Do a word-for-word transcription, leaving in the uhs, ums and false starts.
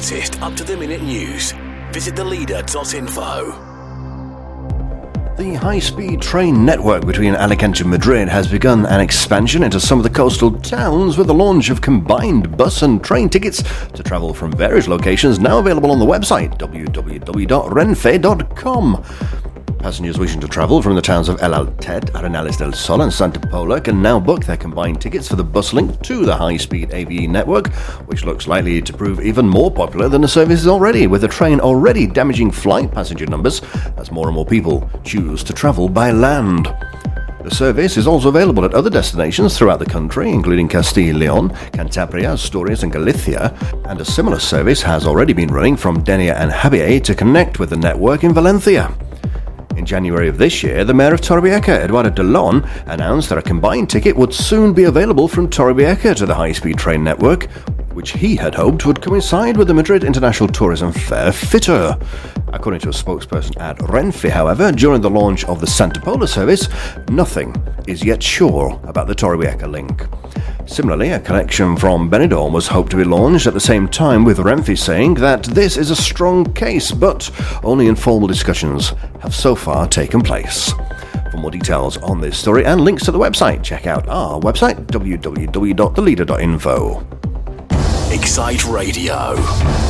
latest up-to-the-minute news, visit the leader dot info. The high-speed train network between Alicante and Madrid has begun an expansion into some of the coastal towns with the launch of combined bus and train tickets to travel from various locations now available on the website w w w dot renfe dot com. Passengers wishing to travel from the towns of El Altet, Arenales del Sol and Santa Pola can now book their combined tickets for the bus link to the high-speed A V E network, which looks likely to prove even more popular than the service is already, with the train already damaging flight passenger numbers as more and more people choose to travel by land. The service is also available at other destinations throughout the country, including Castilla y Leon, Cantabria, Asturias and Galicia, and a similar service has already been running from Denia and Javier to connect with the network in Valencia. In January of this year, the Mayor of Torrevieja, Eduardo Delon, announced that a combined ticket would soon be available from Torrevieja to the high-speed train network, which he had hoped would coincide with the Madrid International Tourism Fair FITUR. According to a spokesperson at Renfe, however, during the launch of the Santa Pola service, nothing is yet sure about the Torrevieja link. Similarly, a connection from Benidorm was hoped to be launched at the same time, with Renfe saying that this is a strong case, but only informal discussions have so far taken place. For more details on this story and links to the website, check out our website, w w w dot the leader dot info. Excite Radio.